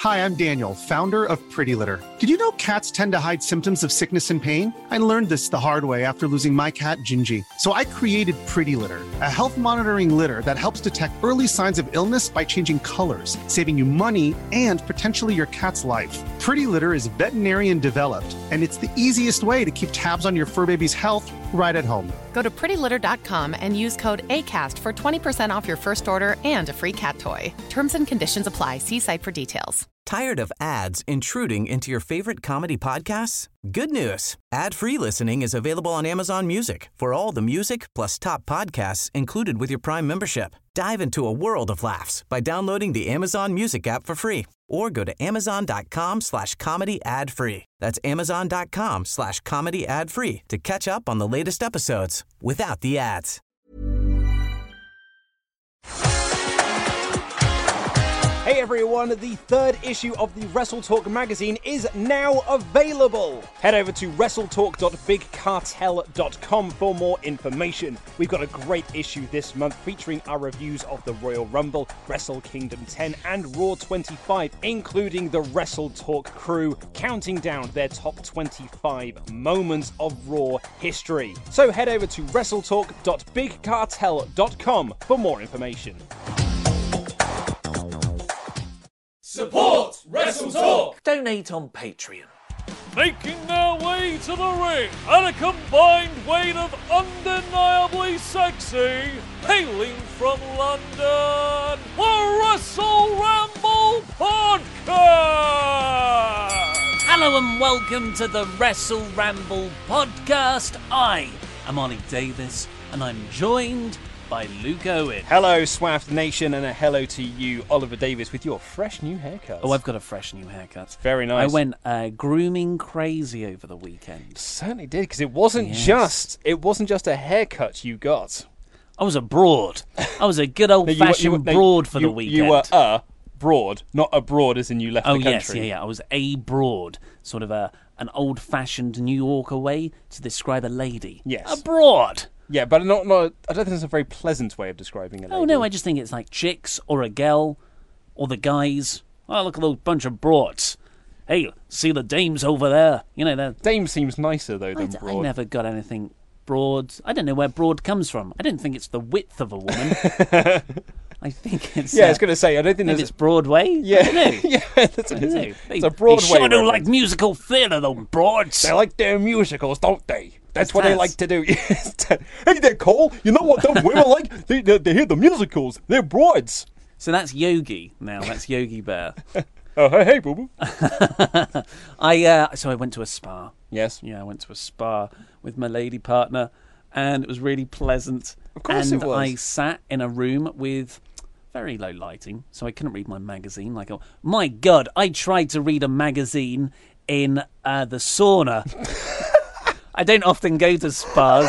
Hi, I'm Daniel, founder of Pretty Litter. Did you know cats tend to hide symptoms of sickness and pain? I learned this the hard way after losing my cat, Gingy. So I created Pretty Litter, a health monitoring litter that helps detect early signs of illness by changing colors, saving you money and potentially your cat's life. Pretty Litter is veterinarian developed, and it's the easiest way to keep tabs on your fur baby's health right at home. Go to prettylitter.com and use code ACAST for 20% off your first order and a free cat toy. Terms and conditions apply. See site for details. Tired of ads intruding into your favorite comedy podcasts? Good news. Ad-free listening is available on Amazon Music for all the music plus top podcasts included with your Prime membership. Dive into a world of laughs by downloading the Amazon Music app for free or go to amazon.com/comedy ad-free. That's amazon.com/comedy ad-free to catch up on the latest episodes without the ads. Hey everyone, the third issue of the WrestleTalk magazine is now available. Head over to wrestletalk.bigcartel.com for more information. We've got a great issue this month featuring our reviews of the Royal Rumble, Wrestle Kingdom 10 and Raw 25, including the WrestleTalk crew counting down their top 25 moments of Raw history. So head over to wrestletalk.bigcartel.com for more information. Support WrestleTalk! Donate on Patreon. Making their way to the ring at a combined weight of undeniably sexy, hailing from London, the Wrestle Ramble Podcast! Hello and welcome to the Wrestle Ramble Podcast. I am Ollie Davis and I'm joined by Luke Owen. Hello, Swaft Nation, and a hello to you, Oliver Davis, with your fresh new haircut. Oh, I've got a fresh new haircut. Very nice. I went grooming crazy over the weekend. Certainly did, because it wasn't just a haircut you got. I was abroad. I was a good old-fashioned broad for the weekend. You were broad, not abroad as in you left the country. Oh, yes. I was a broad, sort of an old-fashioned New Yorker way to describe a lady. Yes. Abroad. Yeah, but not. I don't think it's a very pleasant way of describing a lady. Oh, no, I just think it's like chicks or a girl or the guys. Oh, look at those bunch of broads. Hey, see the dames over there? You know, they're... Dame seems nicer, though, than broad. I never got anything broad. I don't know where broad comes from. I don't think it's the width of a woman. I think it's... Yeah, I was going to say, I don't think it's Broadway? Yeah. I don't know. Yeah, that's what it is. It's a Broadway They sure do like musical theatre, though, broads. They like their musicals, don't they? That's what they like to do. Hey there, Cole. You know what them women like? They hear the musicals. They're broads. So that's Yogi now. That's Yogi Bear. Oh, hey, boo-boo. So I went to a spa. Yes. Yeah, I went to a spa with my lady partner, and it was really pleasant. Of course and it was. I sat in a room with very low lighting, so I couldn't read my magazine. My God, I tried to read a magazine in the sauna. I don't often go to spas.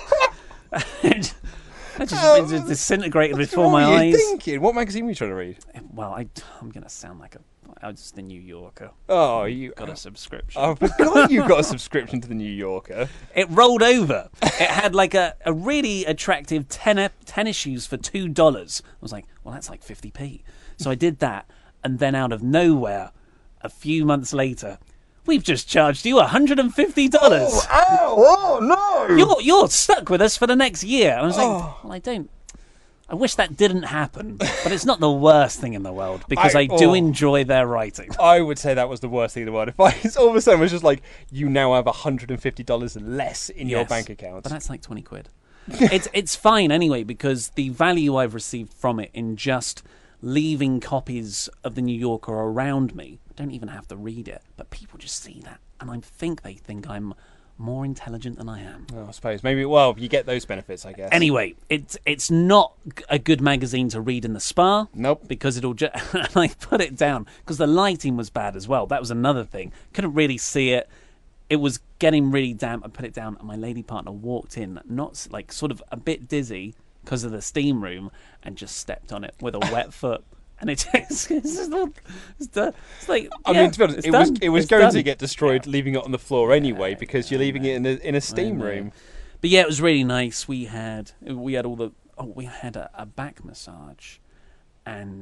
I just disintegrated before my eyes. What were you thinking? What magazine were you trying to read? Well, I'm going to sound like I was the New Yorker. Oh, you got a subscription. I forgot you got a subscription to the New Yorker. It rolled over. It had like a really attractive 10 issues for $2. I was like, well, that's like 50p. So I did that, and then out of nowhere, a few months later, we've just charged you $150. Oh no! You're stuck with us for the next year. And I was like, well, I wish that didn't happen, but it's not the worst thing in the world because I do enjoy their writing. I would say that was the worst thing in the world. If all of a sudden was just like, you now have $150 less in your bank account. But that's like 20 quid. It's fine anyway because the value I've received from it in just leaving copies of the New Yorker around me, I don't even have to read it, but people just see that and they think I'm more intelligent than I am. Oh, I suppose. Maybe, well, you get those benefits, I guess. Anyway, it's not a good magazine to read in the spa. Nope. Because it'll just... I put it down because the lighting was bad as well. That was another thing. Couldn't really see it. It was getting really damp. I put it down and my lady partner walked in, not like sort of a bit dizzy because of the steam room, and just stepped on it with a wet foot. And it's like, I mean, to be honest, it was going to get destroyed, leaving it on the floor anyway, because you're leaving it in a steam room. But yeah, it was really nice. We had a back massage, and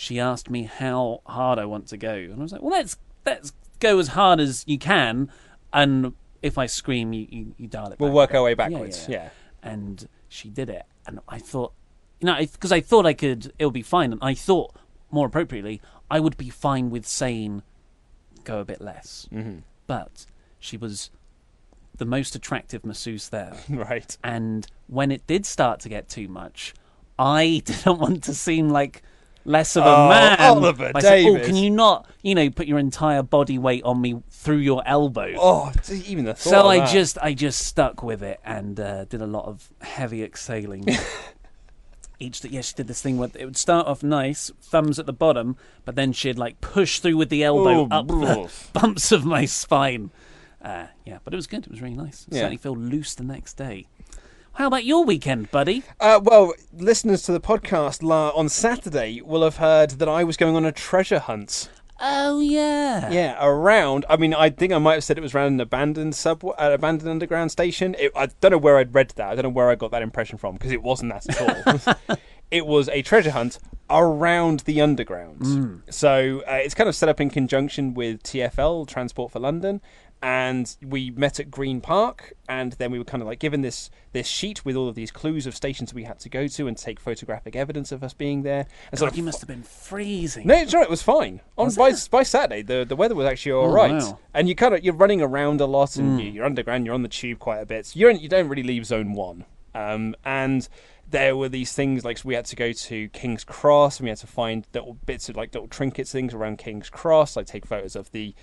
she asked me how hard I want to go. And I was like, well, let's go as hard as you can. And if I scream, you dial it We'll back. work our way backwards, yeah. And she did it. And I thought, because I thought it'll be fine. And I thought, more appropriately, I would be fine with saying, go a bit less. Mm-hmm. But she was the most attractive masseuse there. Right. And when it did start to get too much, I didn't want to seem like less of a man. Oliver I said, Davis. can you not, put your entire body weight on me through your elbow? Oh, even the thought So of I that. just stuck with it and did a lot of heavy exhaling. She did this thing where it would start off nice, thumbs at the bottom, but then she'd push through with the elbow up the bumps of my spine. But it was good. It was really nice. I certainly feel loose the next day. How about your weekend, buddy? Well, listeners to the podcast on Saturday will have heard that I was going on a treasure hunt. Oh, yeah. Yeah, around. I mean, I think I might have said it was around an abandoned abandoned underground station. I don't know where I'd read that. I don't know where I got that impression from, because it wasn't that at all. It was a treasure hunt around the underground. So it's kind of set up in conjunction with TfL, Transport for London. And we met at Green Park, and then we were kind of given this sheet with all of these clues of stations we had to go to and take photographic evidence of us being there. And God, you must have been freezing. No, it's right. It was fine. By Saturday, the weather was actually all right. Wow. And you're running around a lot, and you're underground. You're on the tube quite a bit. So you don't really leave Zone 1. And there were these things we had to go to King's Cross, and we had to find little bits of little trinkets, things around King's Cross, take photos of the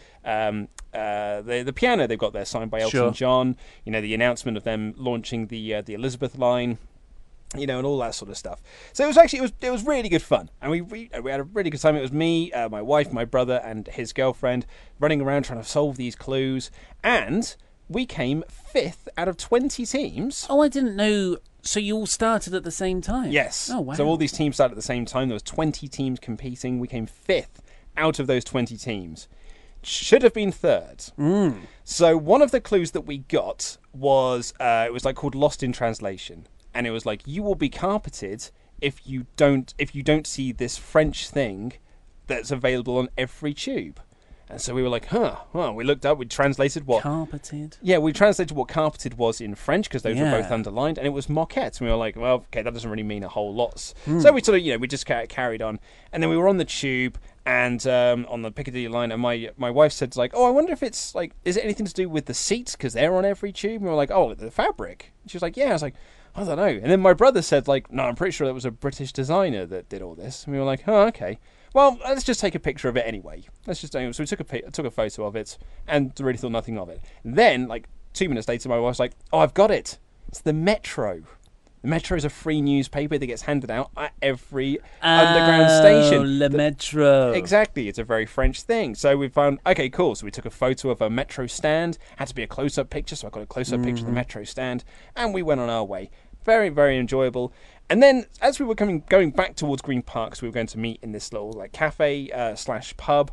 piano they've got there signed by Elton John. The announcement of them launching the Elizabeth line. And all that sort of stuff. So it was really good fun, and we had a really good time. It was me, my wife, my brother, and his girlfriend running around trying to solve these clues, and we came 5th out of 20 teams. Oh, I didn't know. So you all started at the same time? Yes. Oh, wow. So all these teams started at the same time. There was 20 teams competing. We came 5th out of those 20 teams. Should have been 3rd. So one of the clues that we got was it was called Lost in Translation, and it was you will be carpeted if you don't see this French thing that's available on every tube. And so we were well, we looked up, we translated what... Carpeted? Yeah, we translated what carpeted was in French, because those were both underlined, and it was moquette. And we were well, okay, that doesn't really mean a whole lot. So we sort of, we just carried on. And then we were on the tube, and on the Piccadilly line, and my wife said, oh, I wonder if it's, is it anything to do with the seats, because they're on every tube? And we were oh, the fabric. And she was yeah. I was I don't know. And then my brother said, no, I'm pretty sure that was a British designer that did all this. And we were oh, okay. Well, let's just take a picture of it anyway. So we took a photo of it and really thought nothing of it. Then, 2 minutes later, my wife's oh, I've got it. It's the Metro. The Metro is a free newspaper that gets handed out at every underground station. Le Metro. Exactly. It's a very French thing. So we found, okay, cool. So we took a photo of a Metro stand. Had to be a close-up picture, so I got a close-up picture of the Metro stand. And we went on our way. Very, very enjoyable. And then, as we were going back towards Green Park, so we were going to meet in this little cafe / pub.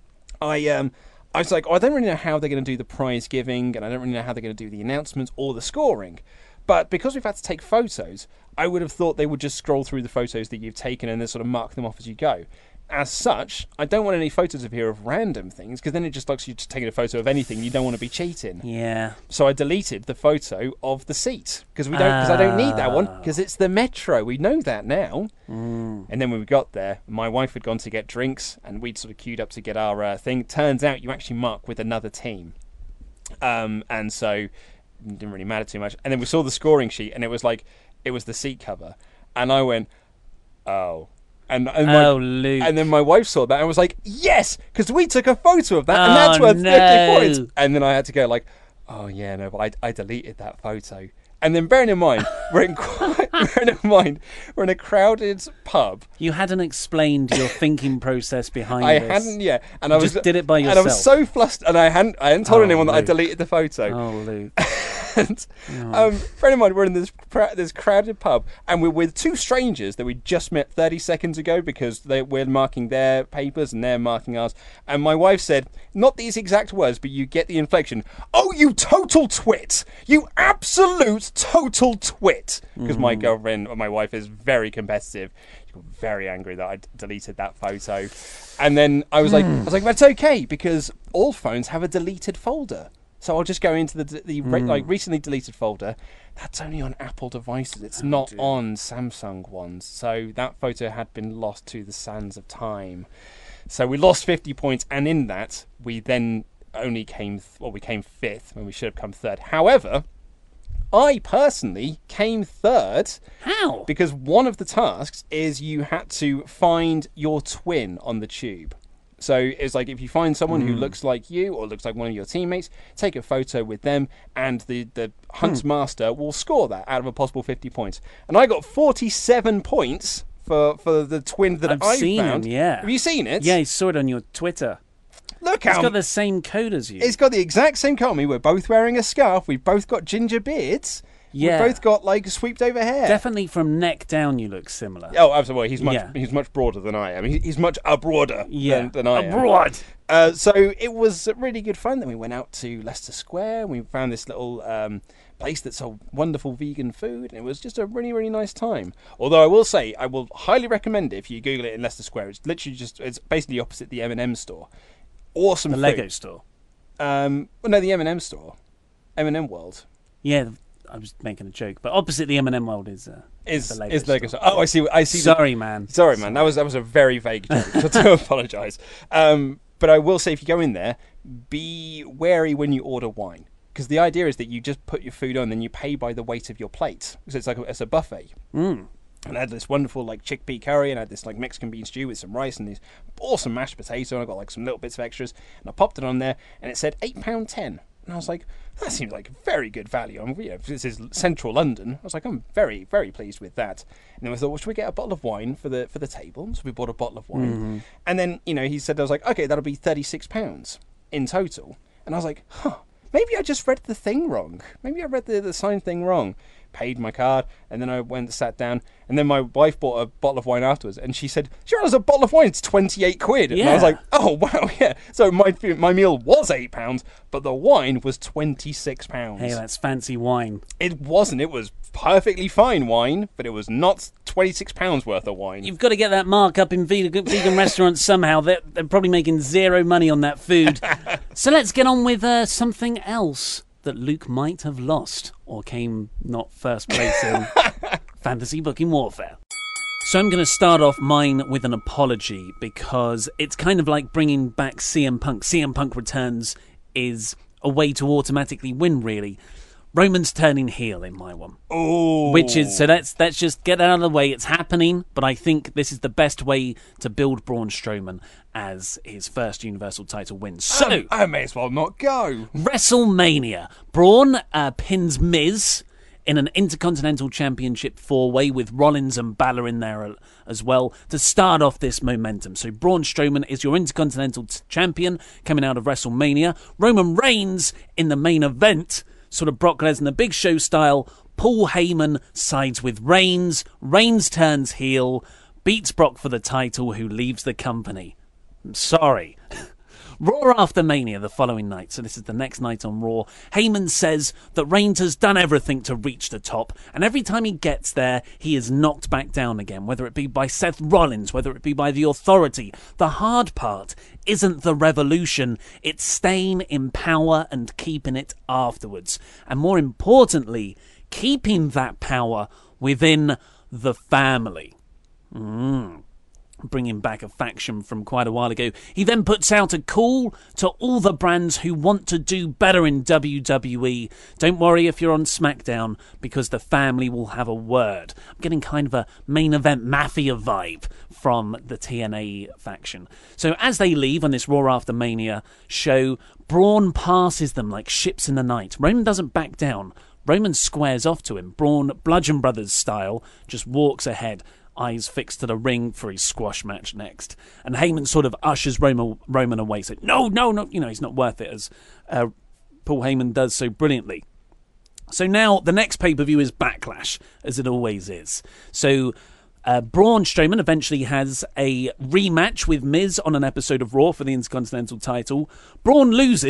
I was I don't really know how they're going to do the prize giving, and I don't really know how they're going to do the announcements or the scoring. But because we've had to take photos, I would have thought they would just scroll through the photos that you've taken and then sort of mark them off as you go. As such, I don't want any photos of here of random things, because then it just looks like you're just taking a photo of anything. You don't want to be cheating. Yeah. So I deleted the photo of the seat, because I don't need that one, because it's the Metro. We know that now. And then when we got there, my wife had gone to get drinks, and we'd sort of queued up to get our thing. Turns out you actually mark with another team, and so it didn't really matter too much. And then we saw the scoring sheet, and it was it was the seat cover, and I went, oh. And then my wife saw that and was yes, because we took a photo of that, and that's worth 50 points. And then I had to go oh yeah, no, but I deleted that photo. And then bearing in mind, we're in a crowded pub. You hadn't explained your thinking process behind this. I hadn't, yeah. And you I just did it by yourself. And I was so flustered, and I hadn't told anyone that I deleted the photo. Oh, Luke. And friend of mine, we're in this crowded pub, and we're with two strangers that we just met 30 seconds ago, because we're marking their papers and they're marking ours. And my wife said, not these exact words, but you get the inflection, "Oh, you total twit! You absolute total twit!" Because my girlfriend, or my wife, is very competitive. She got very angry that I deleted that photo. And then I was like, that's okay, because all phones have a deleted folder. So I'll just go into the recently deleted folder. That's only on Apple devices. It's not on Samsung ones. So that photo had been lost to the sands of time. So we lost 50 points, and in that we then only came fifth when we should have come third. However, I personally came third. How? Because one of the tasks is you had to find your twin on the tube. So it's like if you find someone who looks like you or looks like one of your teammates, take a photo with them, and the Hunt's Master will score that out of a possible 50 points. And I got 47 points for the twin that I seen found. Him, yeah. Have you seen it? Yeah, I saw it on your Twitter. Look how... It's got the same code as you. It's got the exact same code. We're both wearing a scarf. We've both got ginger beards. Yeah. We've both got, like, sweeped over hair. Definitely from neck down you look similar. Oh, absolutely. He's much broader than I am. He's much broader than I am. Abroad. So it was really good fun. Then we went out to Leicester Square. We found this little place that sold wonderful vegan food. And it was just a really, really nice time. Although I will say, I will highly recommend it if you Google it in Leicester Square. It's literally it's basically opposite the M&M store. Awesome food. The Lego store. No, the M&M store. M&M World. Yeah, I was making a joke, but opposite the M&M World is the Lego store. Oh, I see. Sorry, man. Sorry, man. That was a very vague joke. I do apologise. But I will say, if you go in there, be wary when you order wine, because the idea is that you just put your food on, then you pay by the weight of your plate. So it's a buffet. And I had this wonderful chickpea curry, and I had this Mexican bean stew with some rice and these awesome mashed potato, and I got some little bits of extras, and I popped it on there, and it said £8.10. And I was like, that seems like very good value. This is central London. I was like, I'm very, very pleased with that. And then we thought, well, should we get a bottle of wine for the table? So we bought a bottle of wine. And then, he said, I was like, okay, that'll be £36 in total. And I was like, maybe I just read the thing wrong. Maybe I read the sign thing wrong. Paid my card, and then I went and sat down, and then my wife bought a bottle of wine afterwards, and she said, sure, there's a bottle of wine, it's 28 quid. Yeah. And I was like, oh, wow, yeah. So my meal was £8, but the wine was £26. Hey, that's fancy wine. It wasn't. It was perfectly fine wine, but it was not £26 worth of wine. You've got to get that mark up in vegan restaurants somehow. They're probably making zero money on that food. So let's get on with something else that Luke might have lost or came not first place in Fantasy Booking Warfare. So I'm going to start off mine with an apology, because it's kind of like bringing back CM Punk. CM Punk Returns is a way to automatically win, really. Roman's turning heel in my one. Oh, which is, so let's just get out of the way. It's happening, but I think this is the best way to build Braun Strowman as his first Universal title win. So I may as well not go. WrestleMania. Braun pins Miz in an Intercontinental Championship 4-way with Rollins and Balor in there as well to start off this momentum. So Braun Strowman is your Intercontinental Champion coming out of WrestleMania. Roman Reigns in the main event, sort of Brock Lesnar Big Show style. Paul Heyman sides with Reigns. Reigns turns heel, beats Brock for the title, who leaves the company. I'm sorry. Raw after Mania the following night, so this is the next night on Raw. Heyman says that Reigns has done everything to reach the top, and every time he gets there, he is knocked back down again, whether it be by Seth Rollins, whether it be by the Authority. The hard part isn't the revolution, it's staying in power and keeping it afterwards. And more importantly, keeping that power within the family. Bringing back a faction from quite a while ago. He then puts out a call to all the brands who want to do better in WWE. Don't worry if you're on SmackDown, because the family will have a word. I'm getting kind of a main event mafia vibe from the TNA faction. So as they leave on this Raw After Mania show, Braun passes them like ships in the night. Roman doesn't back down. Roman squares off to him. Braun, Bludgeon Brothers style, just walks ahead, eyes fixed to the ring for his squash match next. And Heyman sort of ushers Roman away, saying, no, he's not worth it, as Paul Heyman does so brilliantly. So now the next pay-per-view is Backlash, as it always is. So Braun Strowman eventually has a rematch with Miz on an episode of Raw for the Intercontinental title. Braun loses,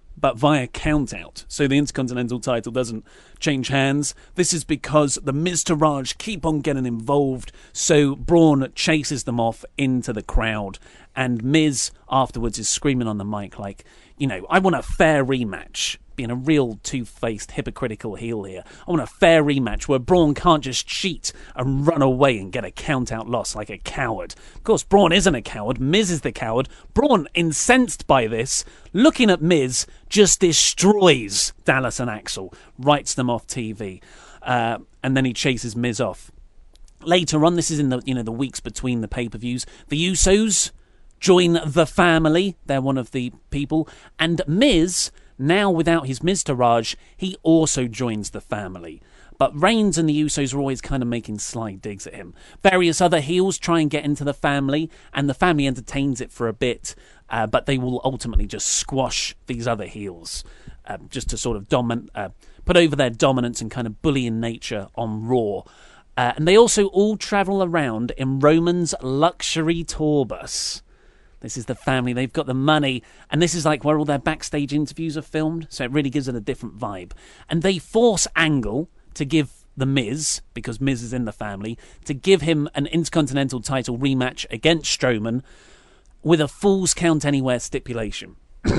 but via count-out, so the Intercontinental title doesn't change hands. This is because the Miztourage keep on getting involved, so Braun chases them off into the crowd, and Miz afterwards is screaming on the mic like, I want a fair rematch. Being a real two-faced, hypocritical heel here. I want a fair rematch where Braun can't just cheat and run away and get a count-out loss like a coward. Of course, Braun isn't a coward. Miz is the coward. Braun, incensed by this, looking at Miz, just destroys Dallas and Axel, writes them off TV, and then he chases Miz off. Later on, this is in the weeks between the pay-per-views, the Usos join the family. They're one of the people, and Miz, now without his Miztourage, he also joins the family. But Reigns and the Usos are always kind of making sly digs at him. Various other heels try and get into the family, and the family entertains it for a bit, but they will ultimately just squash these other heels, just to sort of put over their dominance and kind of bullying nature on Raw. And they also all travel around in Roman's luxury tour bus. This is the family, they've got the money, and this is like where all their backstage interviews are filmed, so it really gives it a different vibe. And they force Angle to give the Miz, because Miz is in the family, to give him an Intercontinental title rematch against Strowman with a Falls Count Anywhere stipulation.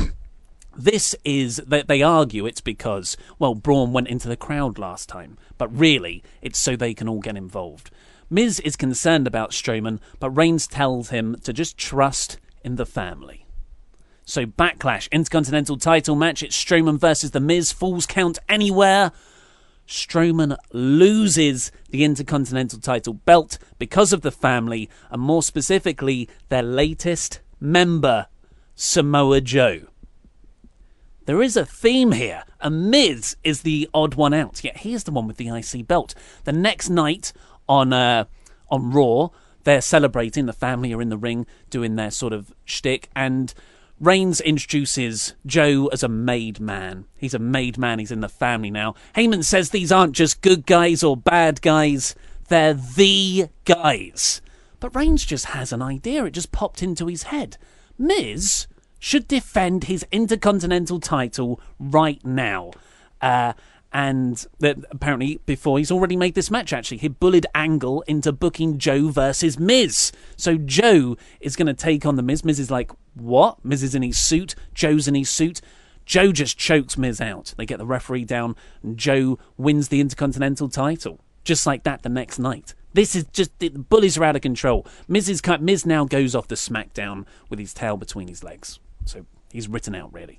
This is, they argue it's because, Braun went into the crowd last time, but really, it's so they can all get involved. Miz is concerned about Strowman, but Reigns tells him to just trust in the family. So Backlash, Intercontinental title match, it's Strowman versus The Miz, Falls Count Anywhere. Strowman loses the Intercontinental title belt because of the family, and more specifically, their latest member, Samoa Joe. There is a theme here, and Miz is the odd one out, yet he is the one with the IC belt. The next night on Raw, they're celebrating, the family are in the ring doing their sort of shtick, and Reigns introduces Joe as a made man. He's a made man, he's in the family now. Heyman says these aren't just good guys or bad guys, they're the guys. But Reigns just has an idea, it just popped into his head. Miz should defend his Intercontinental title right now. And apparently, before, he's already made this match, actually. He bullied Angle into booking Joe versus Miz. So Joe is going to take on the Miz. Miz is like, what? Miz is in his suit. Joe's in his suit. Joe just chokes Miz out. They get the referee down, and Joe wins the Intercontinental title. Just like that the next night. This is just, the bullies are out of control. Miz now goes off the SmackDown with his tail between his legs. So he's written out, really.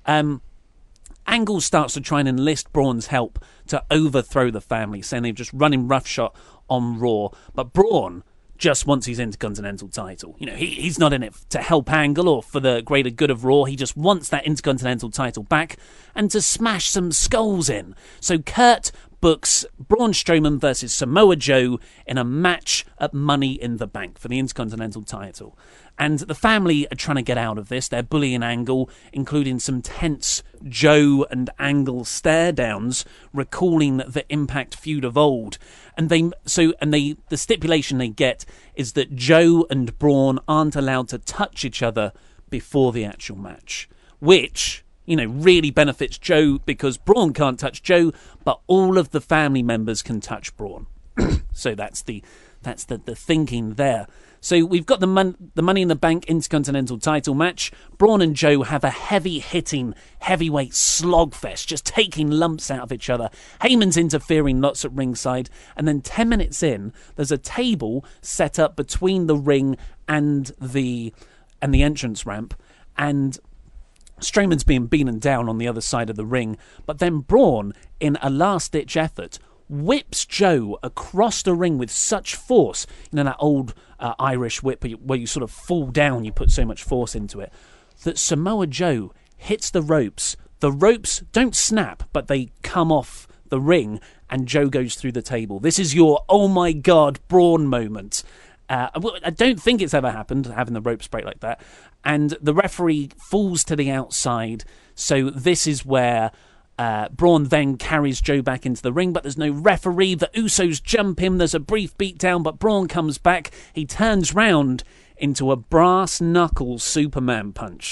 Angle starts to try and enlist Braun's help to overthrow the family, saying they've just running roughshod on Raw. But Braun just wants his Intercontinental title. He's not in it to help Angle or for the greater good of Raw. He just wants that Intercontinental title back and to smash some skulls in. So Kurt books Braun Strowman versus Samoa Joe in a match at Money in the Bank for the Intercontinental title. And the family are trying to get out of this. They're bullying Angle, including some tense Joe and Angle stare-downs, recalling the Impact feud of old. And the stipulation they get is that Joe and Braun aren't allowed to touch each other before the actual match, which really benefits Joe because Braun can't touch Joe, but all of the family members can touch Braun. So that's the thinking there. So we've got the Money in the Bank Intercontinental title match. Braun and Joe have a heavy-hitting heavyweight slogfest, just taking lumps out of each other. Heyman's interfering lots at ringside. And then 10 minutes in, there's a table set up between the ring and the entrance ramp. And Strowman's being beaten down on the other side of the ring. But then Braun, in a last-ditch effort, whips Joe across the ring with such force. That old Irish whip where you sort of fall down, you put so much force into it, that Samoa Joe hits the ropes. The ropes don't snap, but they come off the ring, and Joe goes through the table. This is your, oh my God, Braun moment. I don't think it's ever happened, having the ropes break like that. And the referee falls to the outside, so this is where Braun then carries Joe back into the ring, but there's no referee. The Usos jump him. There's a brief beatdown, but Braun comes back. He turns round into a brass knuckle Superman punch.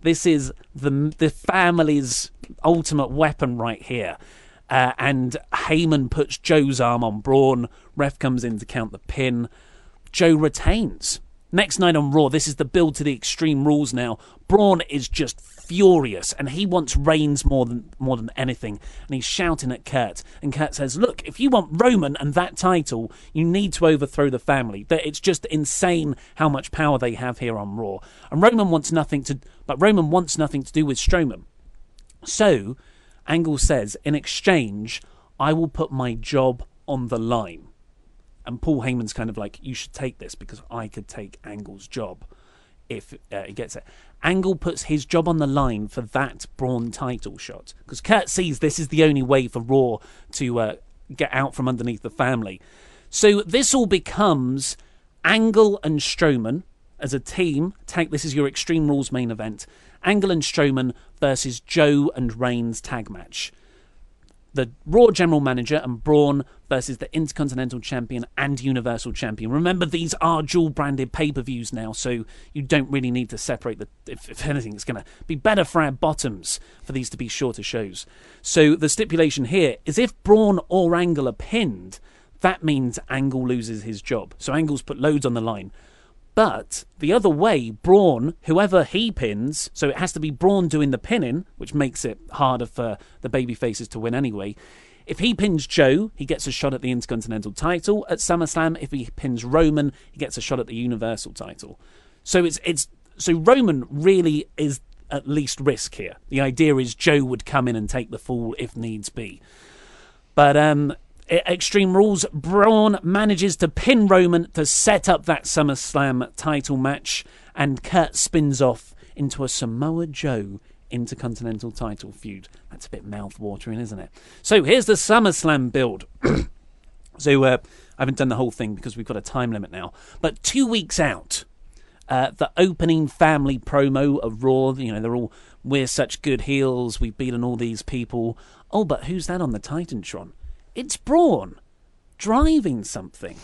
This is the family's ultimate weapon right here. And Heyman puts Joe's arm on Braun. Ref comes in to count the pin. Joe retains. Next night on Raw, this is the build to the Extreme Rules now. Braun is just furious, and he wants Reigns more than anything. And he's shouting at Kurt. And Kurt says, look, if you want Roman and that title, you need to overthrow the family. It's just insane how much power they have here on Raw. And Roman wants nothing to do with Strowman. So Angle says, in exchange, I will put my job on the line. And Paul Heyman's kind of like, you should take this because I could take Angle's job if he gets it. Angle puts his job on the line for that Braun title shot because Kurt sees this is the only way for Raw to get out from underneath the family. So this all becomes Angle and Strowman as a team. This is your Extreme Rules main event. Angle and Strowman versus Joe and Reigns tag match. The Raw General Manager and Braun versus the Intercontinental Champion and Universal Champion. Remember, these are dual-branded pay-per-views now, so you don't really need to separate the... If anything, it's going to be better for our bottoms for these to be shorter shows. So the stipulation here is if Braun or Angle are pinned, that means Angle loses his job. So Angle's put loads on the line. But the other way, Braun, whoever he pins, so it has to be Braun doing the pinning, which makes it harder for the babyfaces to win anyway. If he pins Joe, he gets a shot at the Intercontinental title at SummerSlam. If he pins Roman, he gets a shot at the Universal title. So so Roman really is at least risk here. The idea is Joe would come in and take the fall if needs be. But Extreme Rules, Braun manages to pin Roman to set up that SummerSlam title match, and Kurt spins off into a Samoa Joe Intercontinental title feud. That's a bit mouth-watering, isn't it? So here's the SummerSlam build. So I haven't done the whole thing because we've got a time limit now. But 2 weeks out, the opening family promo of Raw, they're all, we're such good heels, we've beaten all these people. Oh, but who's that on the Titantron? It's Braun driving something.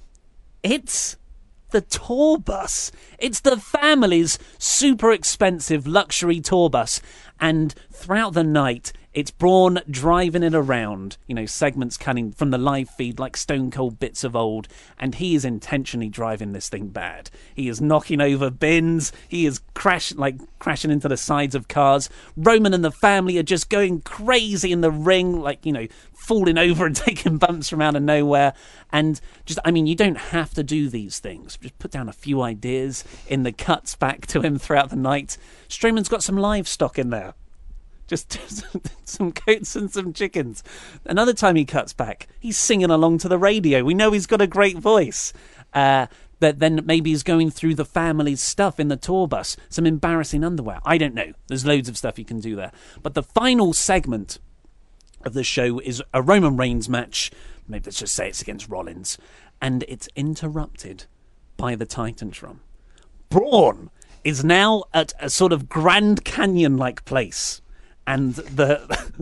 It's the tour bus. It's the family's super expensive luxury tour bus. And throughout the night, it's Braun driving it around, segments cutting from the live feed like Stone Cold bits of old, and he is intentionally driving this thing bad. He is knocking over bins, he is crashing into the sides of cars. Roman and the family are just going crazy in the ring, falling over and taking bumps from out of nowhere. And you don't have to do these things. Just put down a few ideas in the cuts back to him throughout the night. Strowman's got some livestock in there. Just some goats and some chickens. Another time he cuts back, he's singing along to the radio. We know he's got a great voice. But then maybe he's going through the family's stuff in the tour bus. Some embarrassing underwear. I don't know. There's loads of stuff you can do there. But the final segment of the show is a Roman Reigns match. Maybe let's just say it's against Rollins. And it's interrupted by the Titantron. Braun is now at a sort of Grand Canyon-like place. And the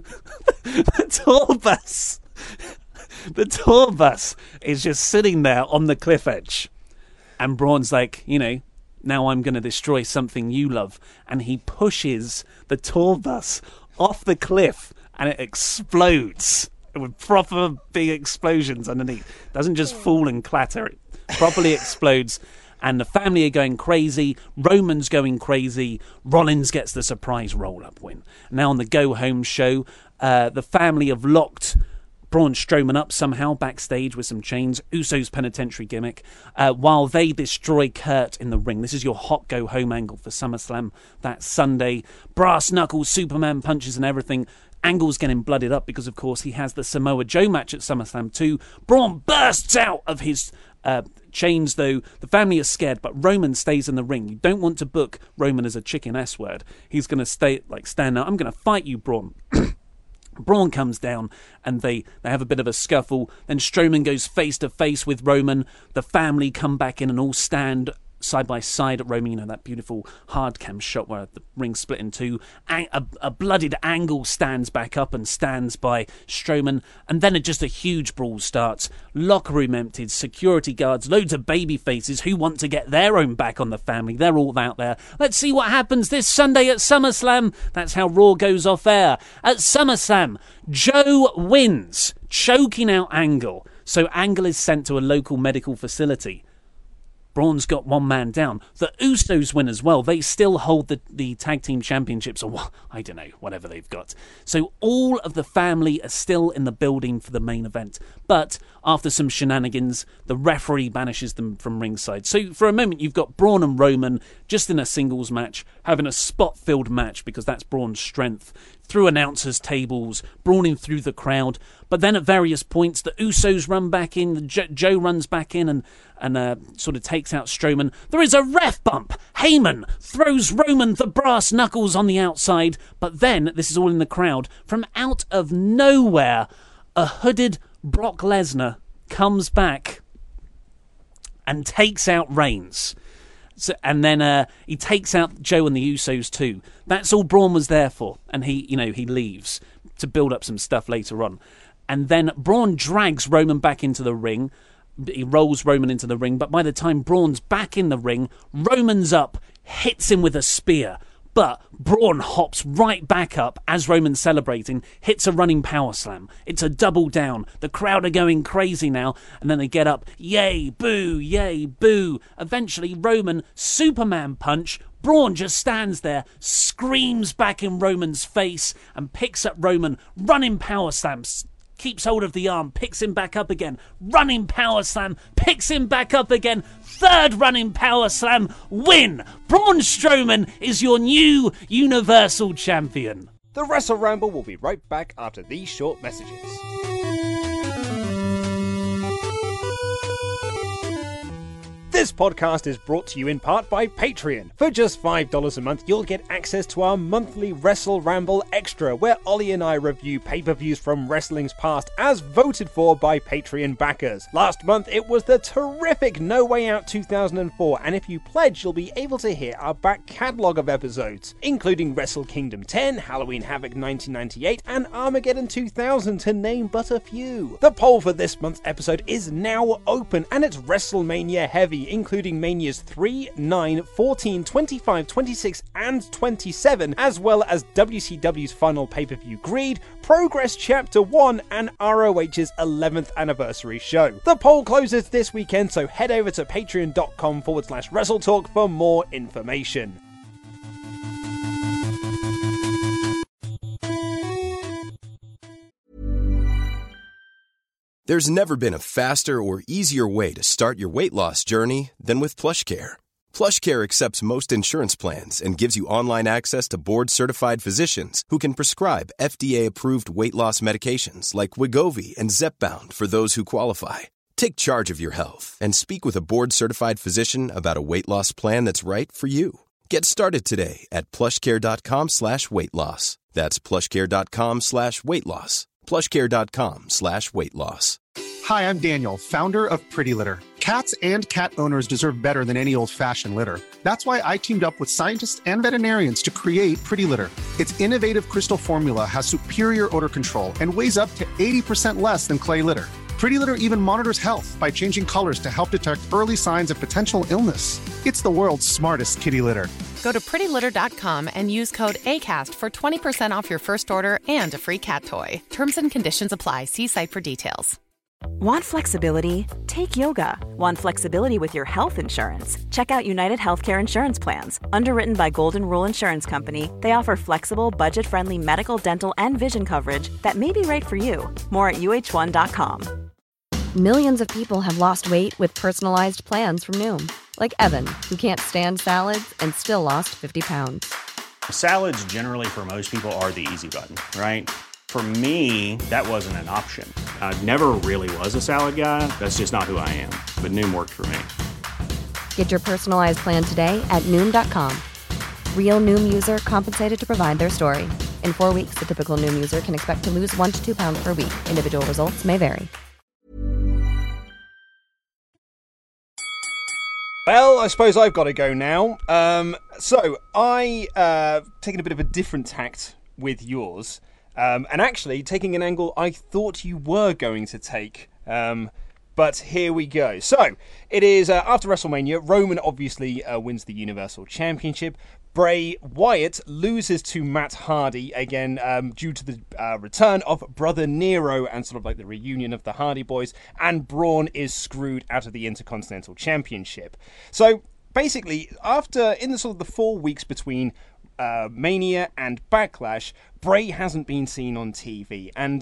tour bus is just sitting there on the cliff edge. And Braun's like, now I'm going to destroy something you love. And he pushes the tour bus off the cliff and it explodes with proper big explosions underneath. Doesn't just fall and clatter, it properly explodes. And the family are going crazy. Roman's going crazy. Rollins gets the surprise roll-up win. Now on the go-home show, the family have locked Braun Strowman up somehow backstage with some chains. Usos penitentiary gimmick. While they destroy Kurt in the ring. This is your hot go-home angle for SummerSlam that Sunday. Brass knuckles, Superman punches and everything. Angle's getting blooded up because, of course, he has the Samoa Joe match at SummerSlam 2. Braun bursts out of his chains, though. The family is scared, but Roman stays in the ring. You don't want to book Roman as a chicken S-word. He's going to stand there. I'm going to fight you, Braun. Braun comes down and they have a bit of a scuffle. Then Strowman goes face to face with Roman. The family come back in and all stand side by side at Roman, that beautiful hard cam shot where the ring split in two. A blooded Angle stands back up and stands by Strowman, and then just a huge brawl starts. Locker room emptied, security guards, loads of baby faces who want to get their own back on the family. They're all out there. Let's see what happens this Sunday at SummerSlam. That's how Raw goes off air. At SummerSlam, Joe wins, choking out Angle. So Angle is sent to a local medical facility. Braun's got one man down. The Usos win as well. They still hold the tag team championships, or I don't know, whatever they've got. So all of the family are still in the building for the main event. But after some shenanigans, the referee banishes them from ringside. So for a moment, you've got Braun and Roman just in a singles match, having a spot-filled match because that's Braun's strength, through announcers' tables, brawling through the crowd. But then at various points, the Usos run back in, Joe runs back in and sort of takes out Strowman. There is a ref bump. Heyman throws Roman the brass knuckles on the outside. But then, this is all in the crowd, from out of nowhere, a hooded Brock Lesnar comes back and takes out Reigns. So, and then he takes out Joe and the Usos too. That's all Braun was there for. And he leaves to build up some stuff later on. And then Braun drags Roman back into the ring. He rolls Roman into the ring. But by the time Braun's back in the ring, Roman's up, hits him with a spear. But Braun hops right back up as Roman's celebrating, hits a running power slam. It's a double down. The crowd are going crazy now, and then they get up. Yay, boo, yay, boo. Eventually, Roman, Superman punch. Braun just stands there, screams back in Roman's face, and picks up Roman, running power slams. Keeps hold of the arm, picks him back up again. Running power slam, picks him back up again. Third running power slam, win! Braun Strowman is your new Universal Champion. The Wrestle Ramble will be right back after these short messages. This podcast is brought to you in part by Patreon. For just $5 a month, you'll get access to our monthly Wrestle Ramble Extra, where Ollie and I review pay-per-views from wrestling's past as voted for by Patreon backers. Last month, it was the terrific No Way Out 2004, and if you pledge, you'll be able to hear our back catalogue of episodes, including Wrestle Kingdom 10, Halloween Havoc 1998, and Armageddon 2000, to name but a few. The poll for this month's episode is now open, and it's WrestleMania heavy, including Manias 3, 9, 14, 25, 26, and 27, as well as WCW's final pay-per-view Greed, Progress Chapter 1, and ROH's 11th anniversary show. The poll closes this weekend, so head over to patreon.com/WrestleTalk for more information. There's never been a faster or easier way to start your weight loss journey than with PlushCare. PlushCare accepts most insurance plans and gives you online access to board-certified physicians who can prescribe FDA-approved weight loss medications like Wegovy and Zepbound for those who qualify. Take charge of your health and speak with a board-certified physician about a weight loss plan that's right for you. Get started today at plushcare.com/weight-loss. That's plushcare.com/weight-loss. plushcare.com/weight-loss. Hi, I'm Daniel, founder of Pretty Litter. Cats and cat owners deserve better than any old-fashioned litter. That's why I teamed up with scientists and veterinarians to create Pretty Litter. Its innovative crystal formula has superior odor control and weighs up to 80% less than clay litter. Pretty Litter even monitors health by changing colors to help detect early signs of potential illness. It's the world's smartest kitty litter. Go to prettylitter.com and use code ACAST for 20% off your first order and a free cat toy. Terms and conditions apply. See site for details. Want flexibility? Take yoga. Want flexibility with your health insurance? Check out United Healthcare Insurance Plans. Underwritten by Golden Rule Insurance Company, they offer flexible, budget-friendly medical, dental, and vision coverage that may be right for you. More at UH1.com. Millions of people have lost weight with personalized plans from Noom. Like Evan, who can't stand salads and still lost 50 pounds. Salads generally for most people are the easy button, right? For me, that wasn't an option. I never really was a salad guy. That's just not who I am. But Noom worked for me. Get your personalized plan today at Noom.com. Real Noom user compensated to provide their story. In 4 weeks, the typical Noom user can expect to lose 1 to 2 pounds per week. Individual results may vary. Well, I suppose I've got to go now. So I taking a bit of a different tact with yours, and actually taking an angle I thought you were going to take. But here we go. So it is after WrestleMania. Roman obviously wins the Universal Championship. Bray Wyatt loses to Matt Hardy again due to the return of Brother Nero and sort of like the reunion of the Hardy Boys, and Braun is screwed out of the Intercontinental Championship. So basically, after in the sort of the 4 weeks between Mania and Backlash, Bray hasn't been seen on TV, and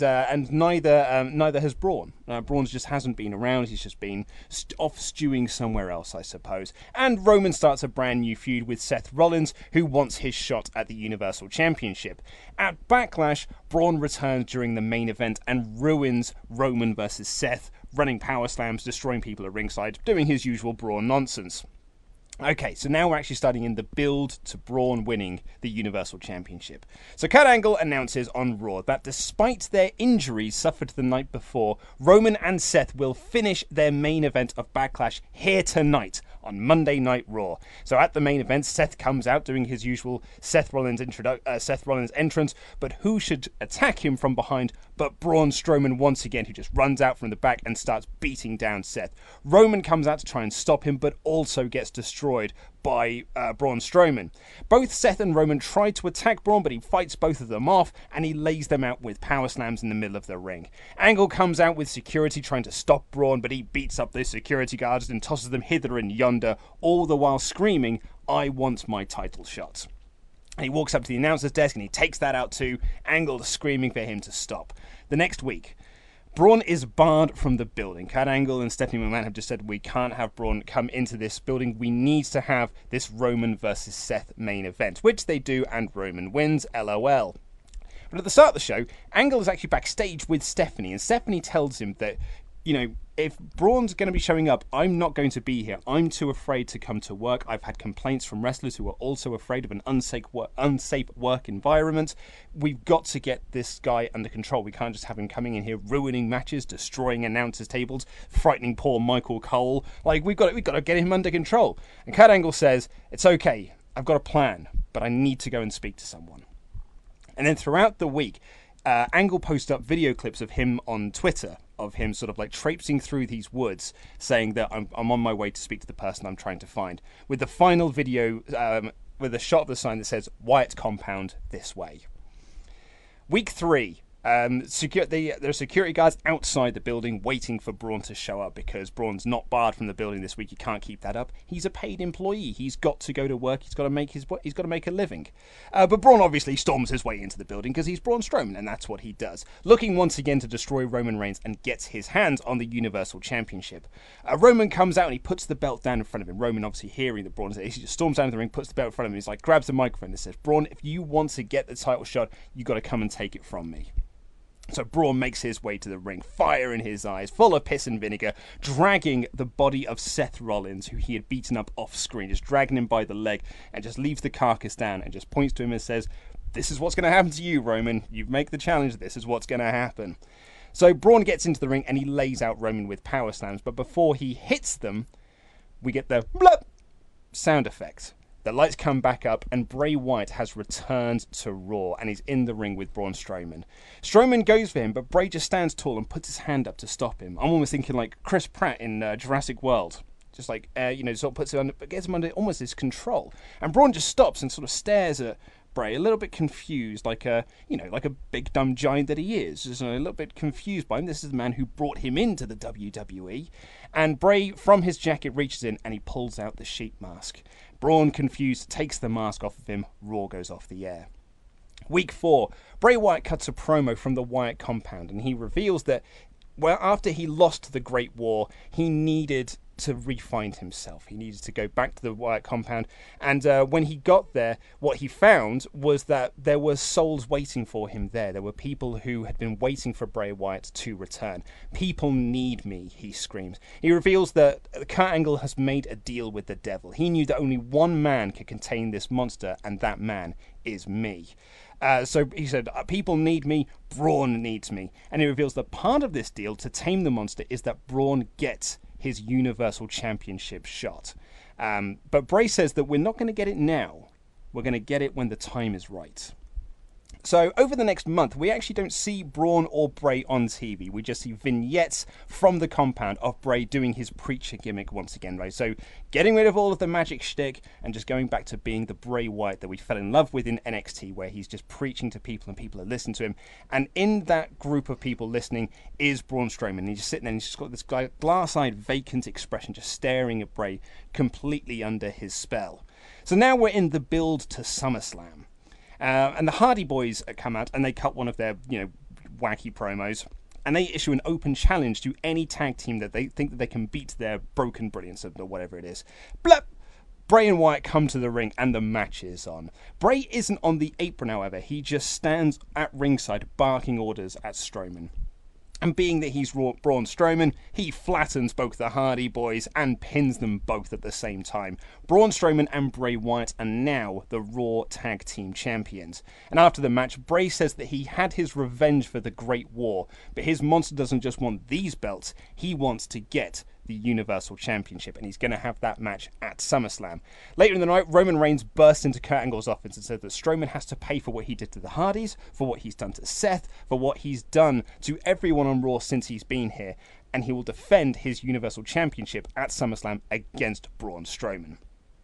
neither has Braun. Braun just hasn't been around. He's just been off stewing somewhere else, I suppose. And Roman starts a brand new feud with Seth Rollins, who wants his shot at the Universal Championship. At Backlash, Braun returns during the main event and ruins Roman versus Seth, running power slams, destroying people at ringside, doing his usual Braun nonsense. Okay, so now we're actually starting in the build to Braun winning the Universal Championship. So Kurt Angle announces on Raw that despite their injuries suffered the night before, Roman and Seth will finish their main event of Backlash here tonight on Monday Night Raw. So at the main event, Seth comes out doing his usual Seth Rollins entrance, but who should attack him from behind but Braun Strowman once again, who just runs out from the back and starts beating down Seth. Roman comes out to try and stop him, but also gets destroyed by Braun Strowman. Both Seth and Roman try to attack Braun, but he fights both of them off, and he lays them out with power slams in the middle of the ring. Angle comes out with security trying to stop Braun, but he beats up the security guards and tosses them hither and yonder, all the while screaming, "I want my title shot." And he walks up to the announcer's desk and he takes that out too, Angle screaming for him to stop. The next week, Braun is barred from the building. Kurt Angle and Stephanie McMahon have just said, we can't have Braun come into this building. We need to have this Roman versus Seth main event, which they do, and Roman wins, LOL. But at the start of the show, Angle is actually backstage with Stephanie, and Stephanie tells him that, you know, if Braun's going to be showing up, I'm not going to be here. I'm too afraid to come to work. I've had complaints from wrestlers who are also afraid of an unsafe work environment. We've got to get this guy under control. We can't just have him coming in here ruining matches, destroying announcers' tables, frightening poor Michael Cole. Like, we've got to get him under control. And Kurt Angle says, it's okay, I've got a plan, but I need to go and speak to someone. And then throughout the week, Angle posts up video clips of him on Twitter, of him sort of like traipsing through these woods, saying that I'm on my way to speak to the person I'm trying to find. With the final video, with a shot of the sign that says, Wyatt Compound this way. Week 3. There are security guards outside the building waiting for Braun to show up because Braun's not barred from the building this week. He can't keep that up. He's a paid employee. He's got to go to work. He's got to make a living. But Braun obviously storms his way into the building because he's Braun Strowman, and that's what he does, looking once again to destroy Roman Reigns and gets his hands on the Universal Championship. Roman comes out and he puts the belt down in front of him. Roman obviously hearing that Braun is there, he just storms down to the ring, puts the belt in front of him. He's like, grabs the microphone and says, Braun, if you want to get the title shot, you got to come and take it from me. So Braun makes his way to the ring, fire in his eyes, full of piss and vinegar, dragging the body of Seth Rollins, who he had beaten up off screen, just dragging him by the leg, and just leaves the carcass down and just points to him and says, this is what's going to happen to you, Roman. You make the challenge, this is what's going to happen. So Braun gets into the ring and he lays out Roman with power slams, but before he hits them, we get the blop sound effect. The lights come back up, and Bray Wyatt has returned to Raw, and he's in the ring with Braun Strowman. Strowman goes for him, but Bray just stands tall and puts his hand up to stop him. I'm almost thinking like Chris Pratt in Jurassic World. Just like, sort of puts him under, but gets him under almost his control. And Braun just stops and sort of stares at Bray, a little bit confused, like a big dumb giant that he is. Just a little bit confused by him. This is the man who brought him into the WWE. And Bray, from his jacket, reaches in and he pulls out the sheep mask. Braun, confused, takes the mask off of him. Raw goes off the air. Week 4, Bray Wyatt cuts a promo from the Wyatt compound, and he reveals that, well, after he lost the Great War, he needed to re-find himself. He needed to go back to the Wyatt compound, and when he got there, what he found was that there were souls waiting for him there. There were people who had been waiting for Bray Wyatt to return. People need me, he screams. He reveals that Kurt Angle has made a deal with the devil. He knew that only one man could contain this monster, and that man is me. So he said, people need me, Braun needs me. And he reveals that part of this deal to tame the monster is that Braun gets his Universal Championship shot. But Bray says that we're not going to get it now. We're going to get it when the time is right. So over the next month, we actually don't see Braun or Bray on TV. We just see vignettes from the compound of Bray doing his preacher gimmick once again, right? So getting rid of all of the magic shtick and just going back to being the Bray Wyatt that we fell in love with in NXT, where he's just preaching to people and people are listening to him. And in that group of people listening is Braun Strowman. He's just sitting there and he's just got this glass-eyed, vacant expression, just staring at Bray, completely under his spell. So now we're in the build to SummerSlam. And the Hardy Boys come out and they cut one of their, wacky promos. And they issue an open challenge to any tag team that they think that they can beat their broken brilliance or whatever it is. Blah! Bray and Wyatt come to the ring and the match is on. Bray isn't on the apron, however. He just stands at ringside barking orders at Strowman. And being that he's Braun Strowman, he flattens both the Hardy Boys and pins them both at the same time. Braun Strowman and Bray Wyatt are now the Raw Tag Team Champions. And after the match, Bray says that he had his revenge for the Great War, but his monster doesn't just want these belts, he wants to get the Universal Championship, and he's going to have that match at SummerSlam. Later in the night, Roman Reigns burst into Kurt Angle's office and said that Strowman has to pay for what he did to the Hardys, for what he's done to Seth, for what he's done to everyone on Raw since he's been here, and he will defend his Universal Championship at SummerSlam against Braun Strowman.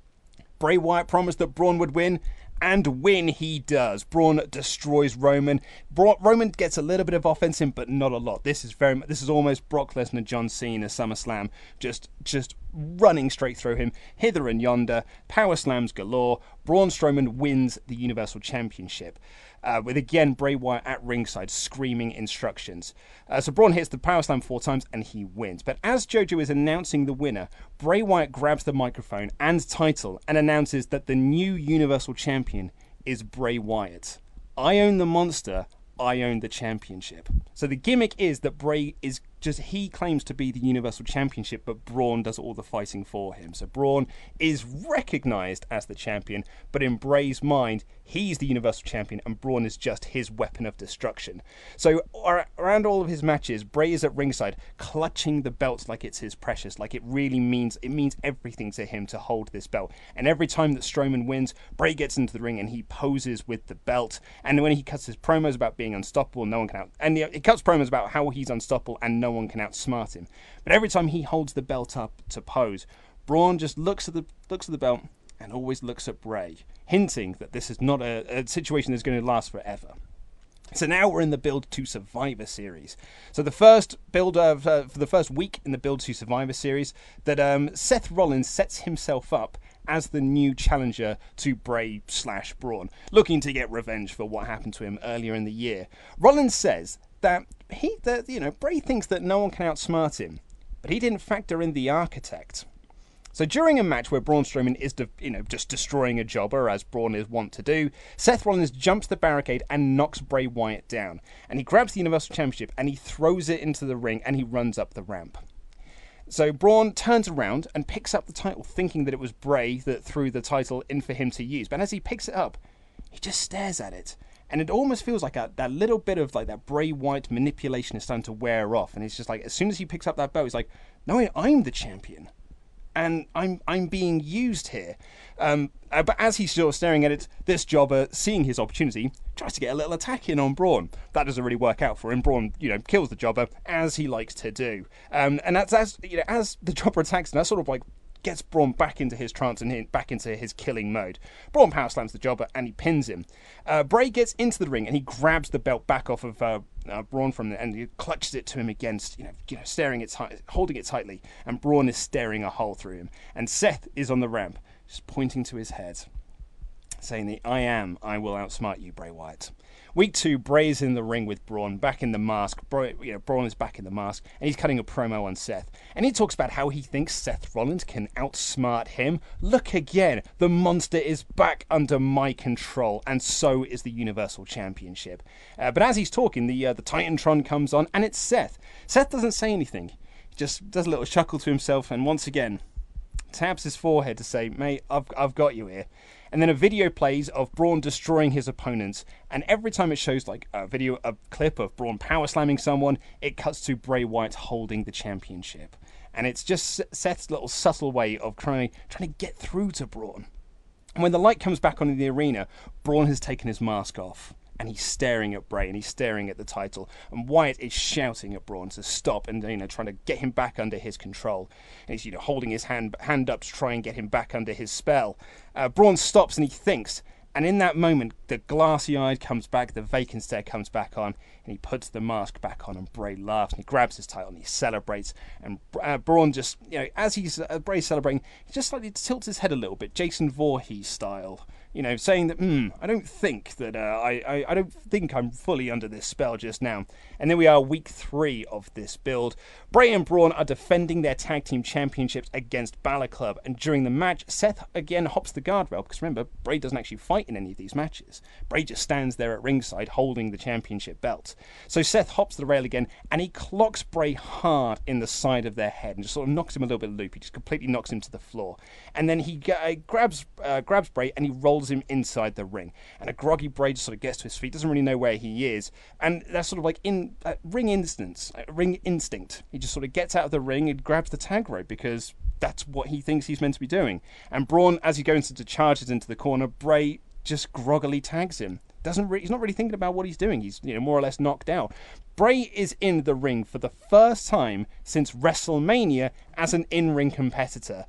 Bray Wyatt promised that Braun would win, and win he does. Braun destroys Roman. Roman gets a little bit of offense in, but not a lot. This is almost Brock Lesnar, John Cena, SummerSlam, just running straight through him, hither and yonder, power slams galore. Braun Strowman wins the Universal Championship. With again Bray Wyatt at ringside screaming instructions. So Braun hits the power slam 4 times and he wins. But as JoJo is announcing the winner, Bray Wyatt grabs the microphone and title and announces that the new Universal Champion is Bray Wyatt. I own the monster, I own the championship. So the gimmick is that Bray is he claims to be the Universal Championship, but Braun does all the fighting for him. So Braun is recognised as the champion, but in Bray's mind, he's the Universal Champion and Braun is just his weapon of destruction. So around all of his matches, Bray is at ringside clutching the belt like it's his precious, like it means everything to him to hold this belt. And every time that Strowman wins, Bray gets into the ring and he poses with the belt. And when he cuts his promos about being unstoppable, no one can he cuts promos about how he's unstoppable and no one can outsmart him. But every time he holds the belt up to pose, Braun just looks at the belt and always looks at Bray, hinting that this is not a situation that's going to last forever. So now we're in the build to Survivor Series. So the first build for the first week in the build to Survivor Series, that Seth Rollins sets himself up as the new challenger to Bray/Braun, looking to get revenge for what happened to him earlier in the year. Rollins says that Bray thinks that no one can outsmart him, but he didn't factor in the architect. So during a match where Braun Strowman is just destroying a jobber, as Braun is wont to do, Seth Rollins jumps the barricade and knocks Bray Wyatt down. And he grabs the Universal Championship and he throws it into the ring and he runs up the ramp. So Braun turns around and picks up the title, thinking that it was Bray that threw the title in for him to use. But as he picks it up, he just stares at it. And it almost feels like that little bit of like that Bray Wyatt manipulation is starting to wear off. And it's just like, as soon as he picks up that belt, he's like, no, I'm the champion. And I'm being used here. But as he's sort of staring at it, this jobber, seeing his opportunity, tries to get a little attack in on Braun. That doesn't really work out for him. Braun, kills the jobber, as he likes to do. And as the jobber attacks him, that sort of like gets Braun back into his trance and back into his killing mode. Braun power slams the jobber and he pins him. Bray gets into the ring and he grabs the belt back off of Braun from the and he clutches it to him against, staring it holding it tightly, and Braun is staring a hole through him. And Seth is on the ramp, just pointing to his head, saying that I will outsmart you, Bray Wyatt. Week 2, Bray is in the ring with Braun, back in the mask. Braun is back in the mask, and he's cutting a promo on Seth. And he talks about how he thinks Seth Rollins can outsmart him. Look again, the monster is back under my control, and so is the Universal Championship. But as he's talking, the Titantron comes on, and it's Seth. Seth doesn't say anything. He just does a little chuckle to himself, and once again taps his forehead to say, mate, I've got you here. And then a video plays of Braun destroying his opponents, and every time it shows like a clip of Braun power slamming someone, it cuts to Bray Wyatt holding the championship. And it's just Seth's little subtle way of trying to get through to Braun. And when the light comes back on in the arena, Braun has taken his mask off. And he's staring at Bray, and he's staring at the title. And Wyatt is shouting at Braun to stop, and trying to get him back under his control. And he's holding his hand up to try and get him back under his spell. Braun stops and he thinks. And in that moment, the glassy eye comes back, the vacant stare comes back on, and he puts the mask back on, and Bray laughs, and he grabs his title, and he celebrates. And Braun just, as he's Bray's celebrating, he just slightly tilts his head a little bit, Jason Voorhees style. Saying that, I don't think that, I don't think I'm fully under this spell just now. And then we are week 3 of this build. Bray and Braun are defending their tag team championships against Balor Club. And during the match, Seth again hops the guardrail. Because remember, Bray doesn't actually fight in any of these matches. Bray just stands there at ringside holding the championship belt. So Seth hops the rail again, and he clocks Bray hard in the side of their head and just sort of knocks him a little bit loopy. Just completely knocks him to the floor. And then he grabs Bray and he rolls him inside the ring, and a groggy Bray just sort of gets to his feet, doesn't really know where he is, and that's sort of like in ring instinct. He just sort of gets out of the ring and grabs the tag rope because that's what he thinks he's meant to be doing. And Braun, as he goes into charges into the corner, Bray just groggily tags him. He's not really thinking about what he's doing. He's more or less knocked out. Bray is in the ring for the first time since WrestleMania as an in-ring competitor.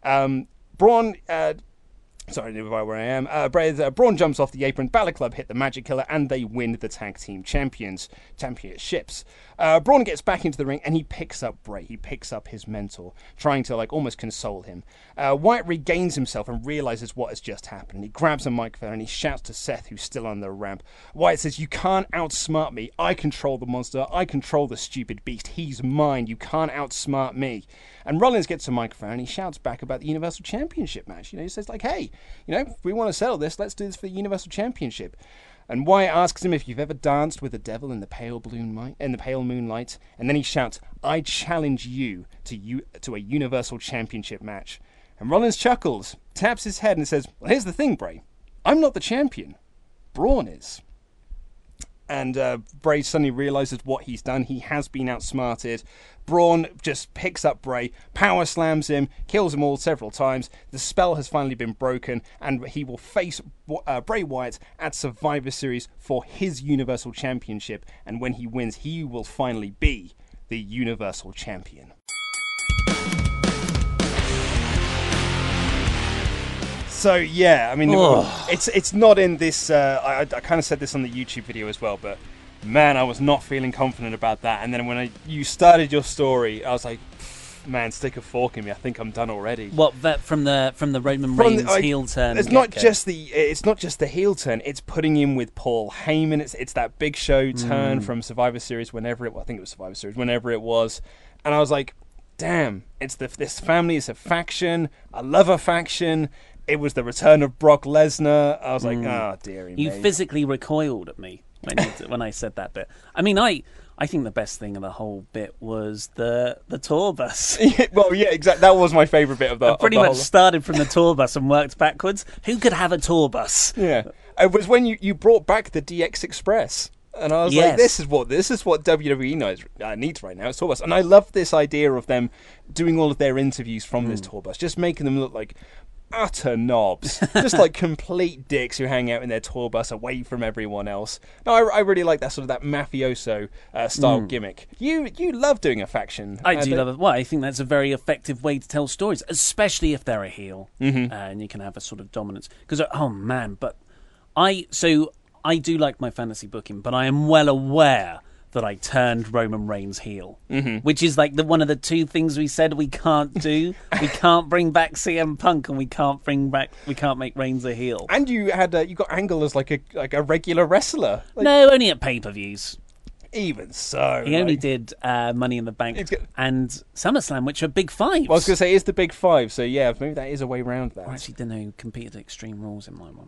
Braun. Sorry, I don't know where I am. Braun jumps off the apron. Balor Club hit the Magic Killer, and they win the tag team championships. Braun gets back into the ring, and he picks up Bray. He picks up his mentor, trying to almost console him. Wyatt regains himself and realizes what has just happened. He grabs a microphone and he shouts to Seth, who's still on the ramp. Wyatt says, "You can't outsmart me. I control the monster. I control the stupid beast. He's mine. You can't outsmart me." And Rollins gets a microphone and he shouts back about the Universal Championship match. He says hey, if we want to settle this, let's do this for the Universal Championship. And Wyatt asks him if you've ever danced with the devil in the pale moonlight. And then he shouts, "I challenge you to a Universal Championship match." And Rollins chuckles, taps his head and says, "Well, here's the thing, Bray. I'm not the champion. Braun is." And Bray suddenly realizes what he's done. He has been outsmarted. Braun just picks up Bray, power slams him, kills him all several times. The spell has finally been broken, and he will face Bray Wyatt at Survivor Series for his Universal Championship. And when he wins, he will finally be the Universal Champion. So yeah, it's not in this. I kind of said this on the YouTube video as well, but man, I was not feeling confident about that. And then when you started your story, I was like, man, stick a fork in me. I think I'm done already. What, that from the Roman Reigns heel turn? It's not just the heel turn. It's putting him with Paul Heyman. It's that Big Show turn from Survivor Series, I think it was Survivor Series, whenever it was. And I was like, damn, this family is a faction. I love a faction. It was the return of Brock Lesnar. I was like, oh, dearie me. You physically recoiled at me when I said that bit. I think the best thing of the whole bit was the tour bus. Well, yeah, exactly. That was my favourite bit of the. I pretty much started from the tour bus and worked backwards. Who could have a tour bus? Yeah, it was when you brought back the DX Express. And I was like, this is what WWE needs right now. It's tour bus. And I love this idea of them doing all of their interviews from this tour bus, just making them look like utter knobs, just like complete dicks who hang out in their tour bus away from everyone else. No, I really like that sort of that mafioso style gimmick. You love doing a faction. I do love it. Well, I think that's a very effective way to tell stories, especially if they're a heel, and you can have a sort of dominance. Because I do like my fantasy booking, but I am well aware that I turned Roman Reigns heel, which is like one of the two things we said we can't do. We can't bring back CM Punk, and we can't make Reigns a heel. And you got Angle as like a regular wrestler. No, only at pay-per-views. Even so, he only did Money in the Bank and SummerSlam, which are big fives. Well, I was going to say it's the big five, so yeah, maybe that is a way around that. I actually didn't know who competed at Extreme Rules in my one.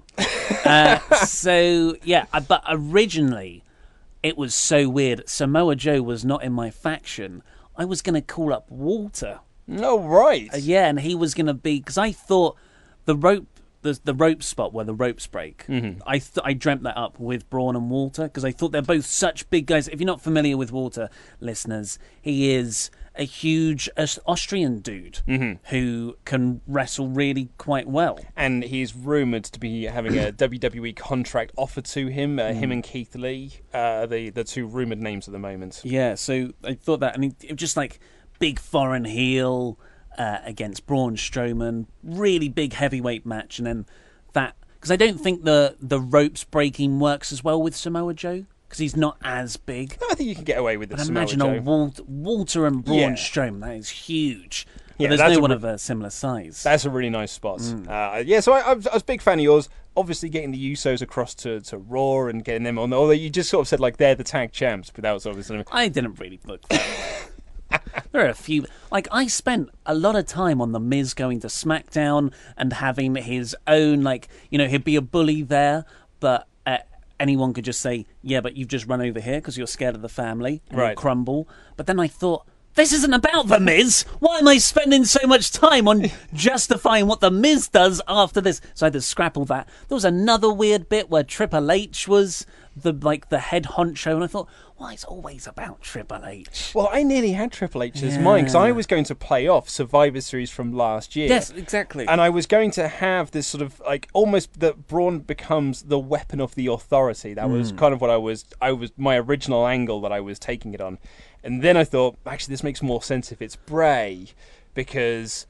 So yeah, but originally it was so weird. Samoa Joe was not in my faction. I was going to call up Walter. Oh, right. Yeah, and he was going to be... Because I thought the the rope spot where the ropes break. Mm-hmm. I dreamt that up with Braun and Walter because I thought they're both such big guys. If you're not familiar with Walter, listeners, he is a huge Austrian dude who can wrestle really quite well. And he's rumoured to be having a WWE contract offered to him. Him and Keith Lee, the two rumoured names at the moment. Yeah, so I thought that, and it was just like big foreign heel against Braun Strowman, really big heavyweight match, and then that, because I don't think the ropes breaking works as well with Samoa Joe. Because he's not as big. No, I think you can get away with it. Imagine Joe. a Walter and Braun Strowman. That is huge. Yeah, but there's no one of a similar size. That's a really nice spot. So I was a big fan of yours. Obviously, getting the Usos across to Raw and getting them on. Although you just sort of said like they're the tag champs, but that was obviously. I didn't really book that. There are a few. Like, I spent a lot of time on The Miz going to SmackDown and having his own, like, he'd be a bully there, but anyone could just say, yeah, but you've just run over here because you're scared of the family and you'll crumble. But then I thought, this isn't about The Miz. Why am I spending so much time on justifying what The Miz does after this? So I had to scrap all that. There was another weird bit where Triple H was the head honcho, and I thought, why it's always about Triple H? Well, I nearly had Triple H as mine because I was going to play off Survivor Series from last year. Yes, exactly. And I was going to have this sort of like almost that Braun becomes the weapon of the authority. That was kind of what I was my original angle that I was taking it on. And then I thought, actually, this makes more sense if it's Bray, because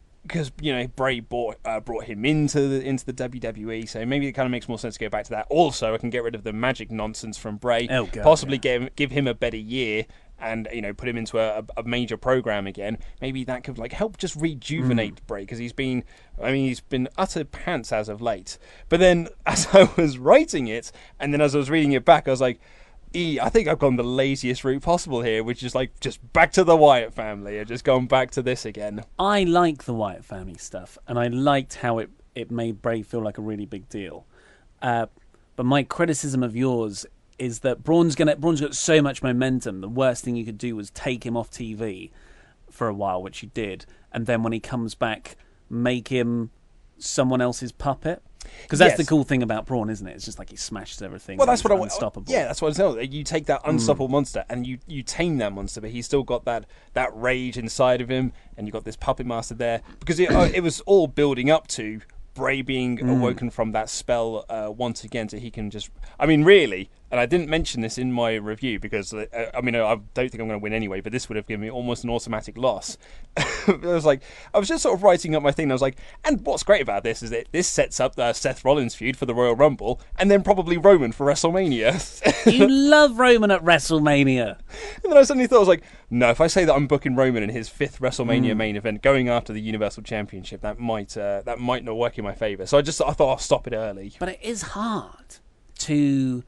Bray brought him into the WWE, so maybe it kind of makes more sense to go back to that. Also, I can get rid of the magic nonsense from Bray, possibly give him a better year, and put him into a major program again. Maybe that could help just rejuvenate Bray, because he's been utter pants as of late. But then as I was writing it, and then as I was reading it back, I was like, I think I've gone the laziest route possible here, which is just back to the Wyatt family and just going back to this again. I like the Wyatt family stuff, and I liked how it made Bray feel like a really big deal. But my criticism of yours is that Braun's got so much momentum. The worst thing you could do was take him off TV for a while, which you did, and then when he comes back, make him someone else's puppet. Because that's the cool thing about Braun, isn't it? It's just like he smashes everything. Well, that's what unstoppable. Yeah, that's what I'm saying. You take that unstoppable monster and you tame that monster, but he's still got that rage inside of him, and you've got this puppet master there. Because it was all building up to Bray being awoken from that spell once again, so he can just... I mean, really, and I didn't mention this in my review because, I don't think I'm going to win anyway, but this would have given me almost an automatic loss. I was just sort of writing up my thing, and I was like, and what's great about this is that this sets up the Seth Rollins feud for the Royal Rumble, and then probably Roman for WrestleMania. You love Roman at WrestleMania. And then I suddenly thought, I was like, no, if I say that I'm booking Roman in his 5th WrestleMania main event, going after the Universal Championship, that might not work in my favour. So I thought I'll stop it early. But it is hard to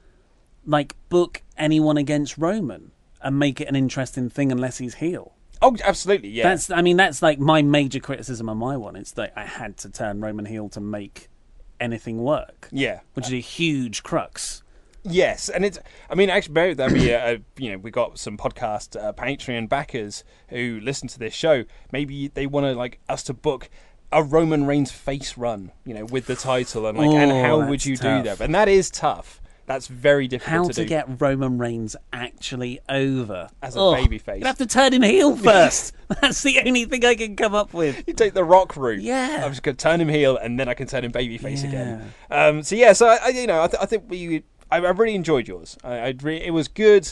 book anyone against Roman and make it an interesting thing unless he's heel. Oh, absolutely, yeah. That's like my major criticism on my one. It's that I had to turn Roman heel to make anything work. Yeah. Which is a huge crux. Yes, and actually, that'd be we got some podcast Patreon backers who listen to this show. Maybe they want to us to book a Roman Reigns face run, with the title, and and how would you do that? And that is tough. That's very difficult to do. How to get Roman Reigns actually over as a babyface? You have to turn him heel first. That's the only thing I can come up with. You take the Rock route. Yeah, I'm just going to turn him heel, and then I can turn him babyface again. So I think I really enjoyed yours. It was good.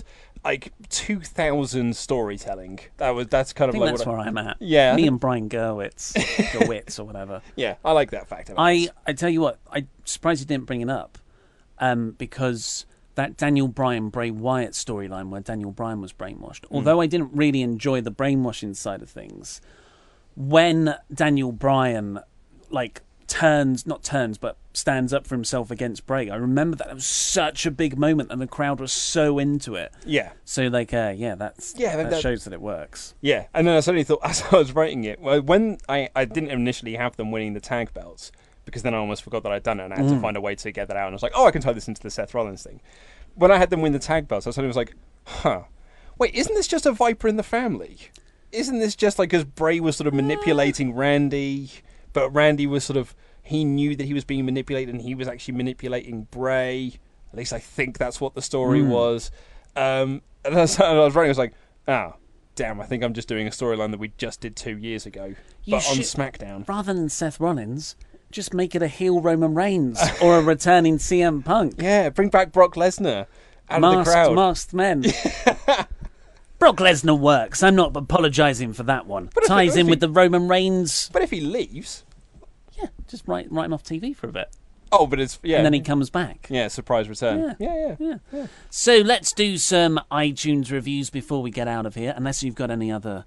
2000 storytelling. That's kind of that's where I'm at. Yeah, me and Brian Gerwitz or whatever. Yeah, I like that fact. I tell you what, I'm surprised you didn't bring it up, because that Daniel Bryan Bray Wyatt storyline where Daniel Bryan was brainwashed. Although I didn't really enjoy the brainwashing side of things, when Daniel Bryan stands up for himself against Bray. I remember that. It was such a big moment and the crowd was so into it. Yeah. So that shows that it works. Yeah. And then I suddenly thought, as I was writing it, when I didn't initially have them winning the tag belts, because then I almost forgot that I'd done it and I had to find a way to get that out. And I was like, I can tie this into the Seth Rollins thing. When I had them win the tag belts, I suddenly was like, wait, isn't this just a Viper in the family? Isn't this just because Bray was sort of manipulating Randy, but Randy was sort of he knew that he was being manipulated and he was actually manipulating Bray. At least I think that's what the story was. And that's how I was writing. I was like, oh, damn, I think I'm just doing a storyline that we just did 2 years ago, but on SmackDown. Rather than Seth Rollins, just make it a heel Roman Reigns or a returning CM Punk. Yeah, bring back Brock Lesnar out of the crowd. Masked men. Brock Lesnar works. I'm not apologising for that one. But ties in with the Roman Reigns. But if he leaves... Yeah, just write him off TV for a bit. Oh, but it's... Yeah. And then he comes back. Yeah, surprise return. Yeah. So let's do some iTunes reviews before we get out of here, unless you've got any other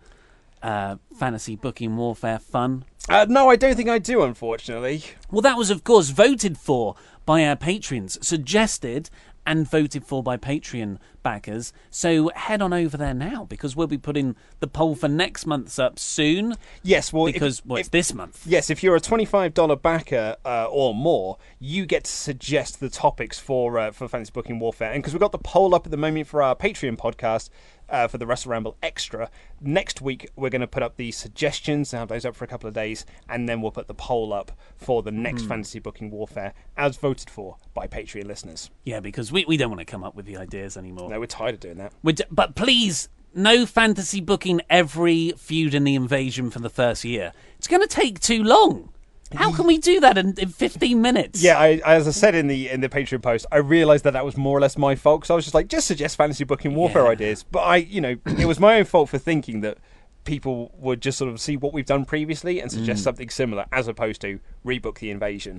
fantasy booking warfare fun. No, I don't think I do, unfortunately. Well, that was, of course, voted for by our patrons, suggested and voted for by Patreon backers. So head on over there now, because we'll be putting the poll for next month's up soon. Yes, well... Because, it's this month. Yes, if you're a $25 backer or more, you get to suggest the topics for Fantasy Booking Warfare. And because we've got the poll up at the moment for our Patreon podcast, for the Wrestle Ramble Extra, next week we're going to put up the suggestions, have those up for a couple of days, and then we'll put the poll up for the next Fantasy Booking Warfare as voted for by Patreon listeners. Yeah, because we don't want to come up with the ideas anymore. No, we're tired of doing that. But please, no fantasy booking every feud in the invasion for the first year. It's going to take too long. How can we do that in 15 minutes? Yeah, as I said in the Patreon post, I realised that was more or less my fault, because I was just like, just suggest Fantasy Booking Warfare ideas. But it was my own fault for thinking that people would just sort of see what we've done previously and suggest something similar, as opposed to rebook the invasion.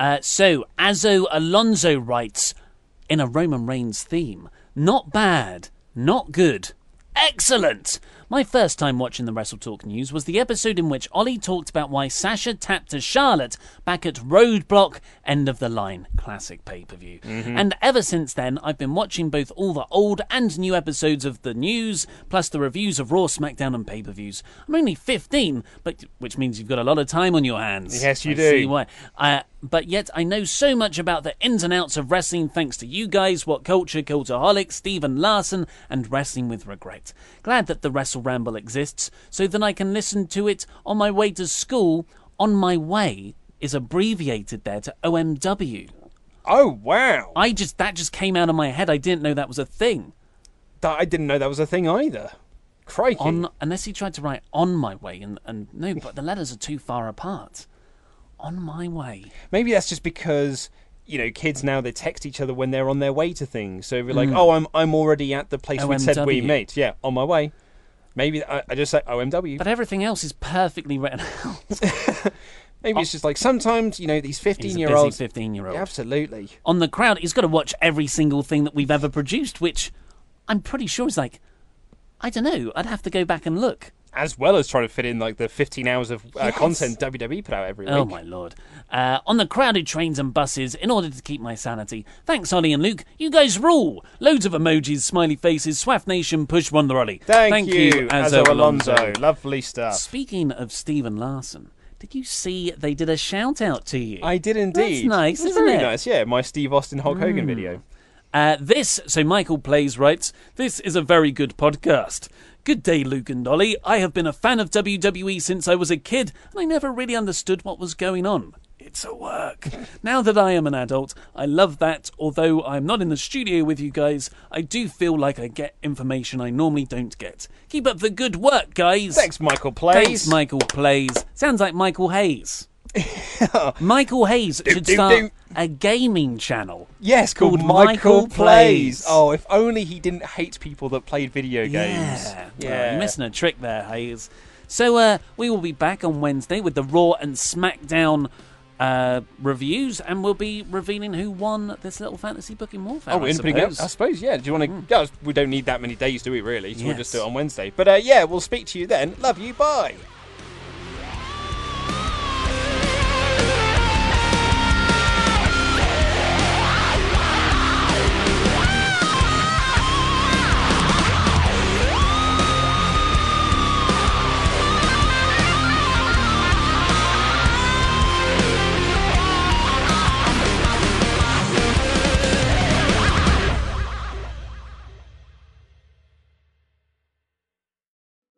So, Azo Alonso writes, in a Roman Reigns theme, not bad, not good, excellent. My first time watching the Wrestle Talk News was the episode in which Ollie talked about why Sasha tapped to Charlotte back at Roadblock End of the Line, classic pay-per-view. And ever since then, I've been watching both all the old and new episodes of the news, plus the reviews of Raw, SmackDown and pay-per-views. I'm only 15, which means you've got a lot of time on your hands. Yes, you do. See why. But yet I know so much about the ins and outs of wrestling thanks to you guys, What Culture, Cultaholic, Stephen Larson, and Wrestling with Regret. Glad that the Wrestle Ramble exists, so that I can listen to it on my way to school. On my way is abbreviated there to OMW. Oh, wow. That just came out of my head. I didn't know that was a thing. I didn't know that was a thing either. Crikey. Unless he tried to write on my way, and no, but the letters are too far apart. On my way. Maybe that's just because, kids now, they text each other when they're on their way to things. So we're like, oh, I'm already at the place we said we meet. Yeah, on my way. Maybe I just say OMW. But everything else is perfectly written out. Maybe it's just like sometimes, these 15-year-olds... He's a busy 15-year-old. Yeah, absolutely. On the crowd, he's got to watch every single thing that we've ever produced, which I'm pretty sure is like, I don't know, I'd have to go back and look. As well as trying to fit in the 15 hours of content WWE put out every week. Oh, my Lord. On the crowded trains and buses, in order to keep my sanity. Thanks, Ollie and Luke. You guys rule. Loads of emojis, smiley faces, Swaff Nation, push Wonder Ollie. Thank you, Azo Alonso. Lovely stuff. Speaking of Stephen Larson, did you see they did a shout-out to you? I did indeed. That's nice, isn't it? Very nice, yeah. My Steve Austin Hulk Hogan video. So Michael Plays writes, this is a very good podcast. Good day, Luke and Ollie. I have been a fan of WWE since I was a kid, and I never really understood what was going on. It's a work. Now that I am an adult, I love that. Although I'm not in the studio with you guys, I do feel like I get information I normally don't get. Keep up the good work, guys. Thanks, Michael Plays. Thanks, Michael Plays. Sounds like Michael Hayes. Michael Hayes should start a gaming channel. Yes, called Michael Plays. Oh, if only he didn't hate people that played video games. Yeah. You're missing a trick there, Hayes. So we will be back on Wednesday with the Raw and SmackDown reviews, and we'll be revealing who won this little fantasy booking warfare. I suppose, yeah. Do you want to? We don't need that many days, do we? Really? So we'll just do it on Wednesday. But yeah, we'll speak to you then. Love you. Bye.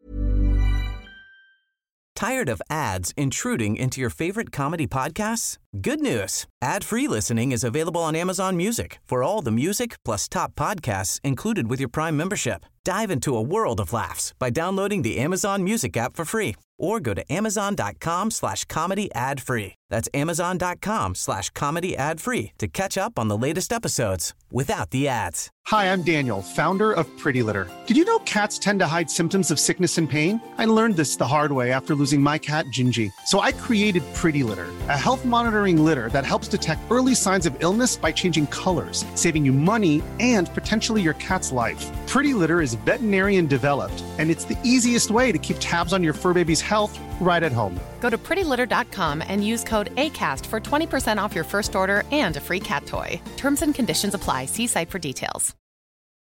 Tired of ads intruding into your favorite comedy podcasts? Good news. Ad-free listening is available on Amazon Music for all the music plus top podcasts included with your Prime membership. Dive into a world of laughs by downloading the Amazon Music app for free or go to amazon.com/comedy ad-free. That's amazon.com/comedy ad-free to catch up on the latest episodes without the ads. Hi, I'm Daniel, founder of Pretty Litter. Did you know cats tend to hide symptoms of sickness and pain? I learned this the hard way after losing my cat, Gingy. So I created Pretty Litter, a health monitoring litter that helps detect early signs of illness by changing colors, saving you money and potentially your cat's life. Pretty Litter is veterinarian developed, and it's the easiest way to keep tabs on your fur baby's health right at home. Go to prettylitter.com and use code ACAST for 20% off your first order and a free cat toy. Terms and conditions apply. See site for details.